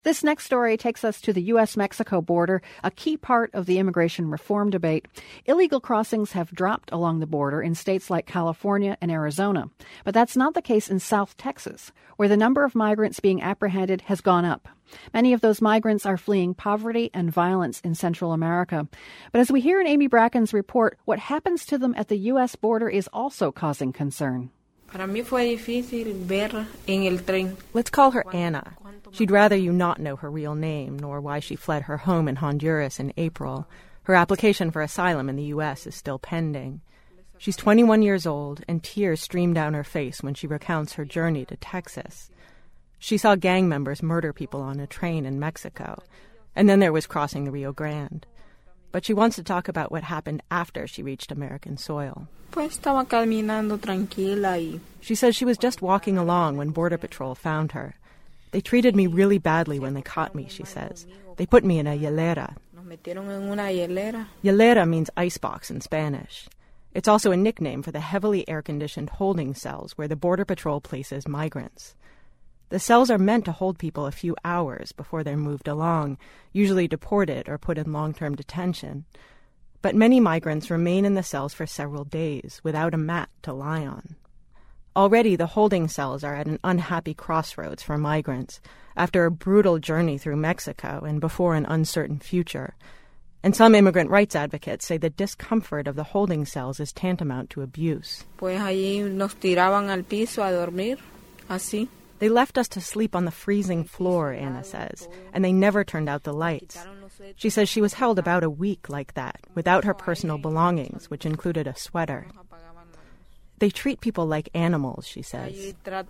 This next story takes us to the U.S.-Mexico border, a key part of the immigration reform debate. Illegal crossings have dropped along the border in states like California and Arizona. But that's not the case in South Texas, where the number of migrants being apprehended has gone up. Many of those migrants are fleeing poverty and violence in Central America. But as we hear in Amy Bracken's report, what happens to them at the U.S. border is also causing concern. Let's call her Anna. She'd rather you not know her real name, nor why she fled her home in Honduras in April. Her application for asylum in the U.S. is still pending. She's 21 years old, and tears stream down her face when she recounts her journey to Texas. She saw gang members murder people on a train in Mexico, and then there was crossing the Rio Grande. But she wants to talk about what happened after she reached American soil. She says she was just walking along when Border Patrol found her. They treated me really badly when they caught me, she says. They put me in a hielera. Hielera means icebox in Spanish. It's also a nickname for the heavily air-conditioned holding cells where the Border Patrol places migrants. The cells are meant to hold people a few hours before they're moved along, usually deported or put in long-term detention. But many migrants remain in the cells for several days without a mat to lie on. Already the holding cells are at an unhappy crossroads for migrants after a brutal journey through Mexico and before an uncertain future. And some immigrant rights advocates say the discomfort of the holding cells is tantamount to abuse. They left us to sleep on the freezing floor, Anna says, and they never turned out the lights. She says she was held about a week like that, without her personal belongings, which included a sweater. They treat people like animals, she says.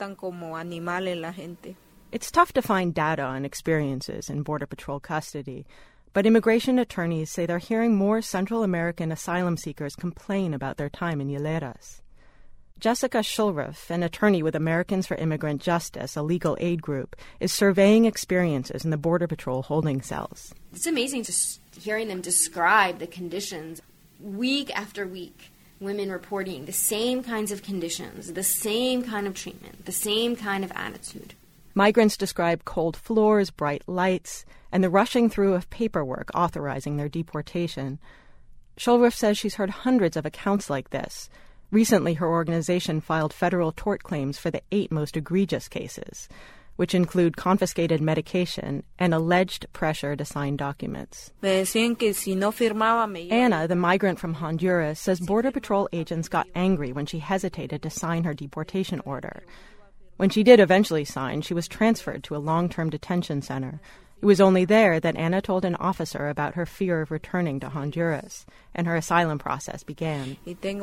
It's tough to find data on experiences in Border Patrol custody, but immigration attorneys say they're hearing more Central American asylum seekers complain about their time in hieleras. Jessica Shulruff, an attorney with Americans for Immigrant Justice, a legal aid group, is surveying experiences in the Border Patrol holding cells. It's amazing just hearing them describe the conditions week after week. Women reporting the same kinds of conditions, the same kind of treatment, the same kind of attitude. Migrants describe cold floors, bright lights, and the rushing through of paperwork authorizing their deportation. Shulruff says she's heard hundreds of accounts like this. Recently, her organization filed federal tort claims for the 8 most egregious cases, which include confiscated medication and alleged pressure to sign documents. Anna, the migrant from Honduras, says Border Patrol agents got angry when she hesitated to sign her deportation order. When she did eventually sign, she was transferred to a long-term detention center. It was only there that Anna told an officer about her fear of returning to Honduras, and her asylum process began.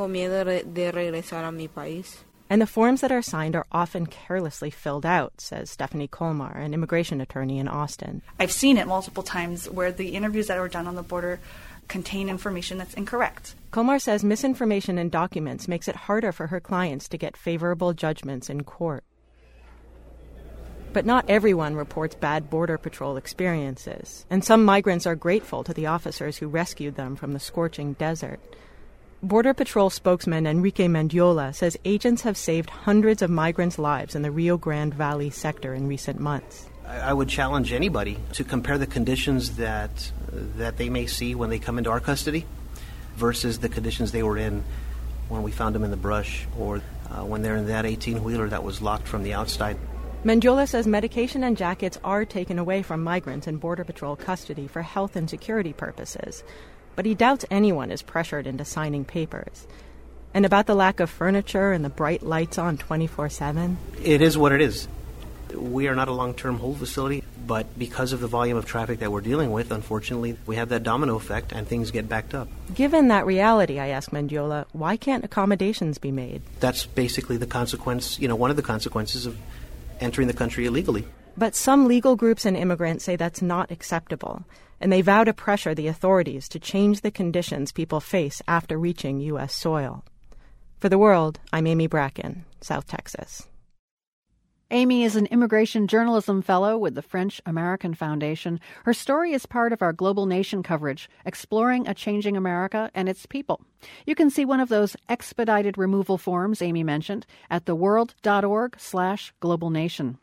And the forms that are signed are often carelessly filled out, says Stephanie Colmar, an immigration attorney in Austin. I've seen it multiple times where the interviews that were done on the border contain information that's incorrect. Colmar says misinformation in documents makes it harder for her clients to get favorable judgments in court. But not everyone reports bad Border Patrol experiences, and some migrants are grateful to the officers who rescued them from the scorching desert. Border Patrol spokesman Enrique Mendiola says agents have saved hundreds of migrants' lives in the Rio Grande Valley sector in recent months. I would challenge anybody to compare the conditions that they may see when they come into our custody versus the conditions they were in when we found them in the brush or when they're in that 18-wheeler that was locked from the outside. Mendiola says medication and jackets are taken away from migrants in Border Patrol custody for health and security purposes, but he doubts anyone is pressured into signing papers. And about the lack of furniture and the bright lights on 24/7? It is what it is. We are not a long-term hold facility, but because of the volume of traffic that we're dealing with, unfortunately, we have that domino effect and things get backed up. Given that reality, I ask Mendiola, why can't accommodations be made? That's basically the consequence, one of the consequences of entering the country illegally. But some legal groups and immigrants say that's not acceptable, and they vow to pressure the authorities to change the conditions people face after reaching U.S. soil. For The World, I'm Amy Bracken, South Texas. Amy is an immigration journalism fellow with the French American Foundation. Her story is part of our Global Nation coverage, exploring a changing America and its people. You can see one of those expedited removal forms Amy mentioned at theworld.org/globalnation.